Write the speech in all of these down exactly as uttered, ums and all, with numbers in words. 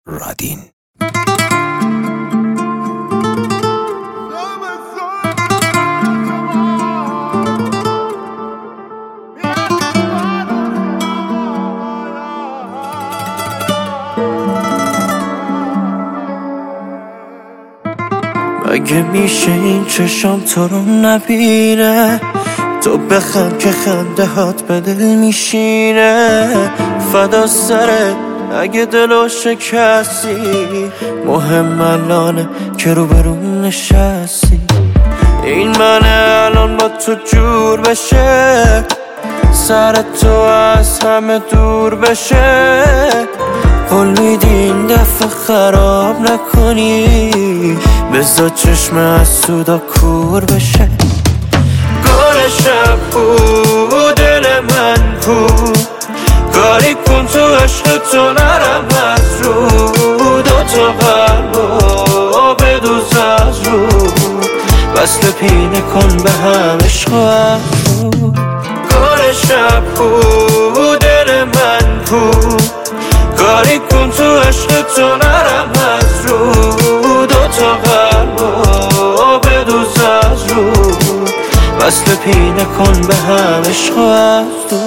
رادین. مگه میشه این چشام تو رو نبینه؟ تو بخند که خنده هات به دل میشینه. فدا سرت اگه دلو شکستی، مهم الانه که رو برون نشستی. این منه الان با تو جور بشه، سر تو از همه دور بشه. قول میدی این دفعه خراب نکنی، بذار چشم از سودا کور بشه. گل شب کو دل من کو، کاری کن تو عشق تو نرم از رو. دوتا قلبا بدوز از رو، وصل پینه کن به هم عشق و افرو. گل شب کو دل من کو، کاری کن تو عشق تو نرم از رو. دوتا قلبا بدوز از رو، وصل پینه کن به هم عشق و افرو.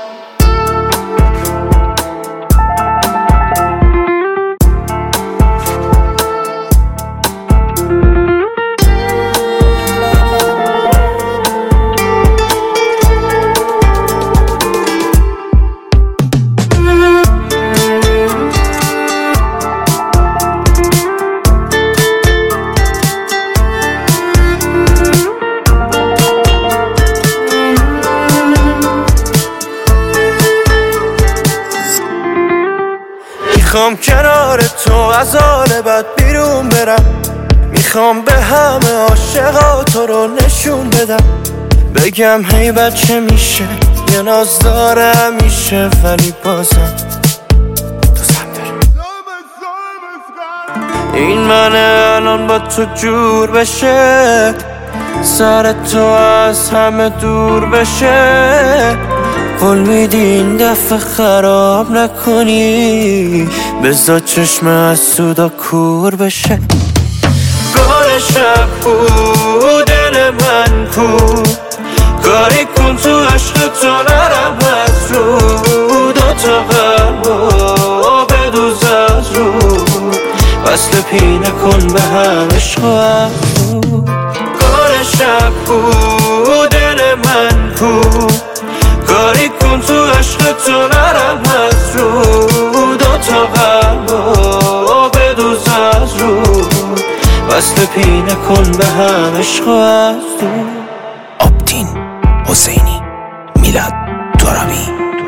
میخوام کنار تو از حال بد بیرون برم، میخوام به همه عاشقا تو رو نشون بدم. بگم هی بچه میشه یه ناز داره همیشه، ولی بازم دوستم داری. این منه الان با تو جور بشه، سر تو از همه دور بشه. قول میدی این دفعه خراب نکنی، بذار چشم از سودا کور بشه. گل شب کو دل من کو، کاری کن تو عشق تو نرم از رو. دوتا قلبا بدوز از رو، وصل پینه کن به هم عشق و افرو. گل شب کو دل من کو، کاری کن تو عشق تو نرم از رو. دوتا قلبا بدوز از رو، وصل پینه کن به هم عشق و افرو. آبدین حسینی، میلاد ترابی.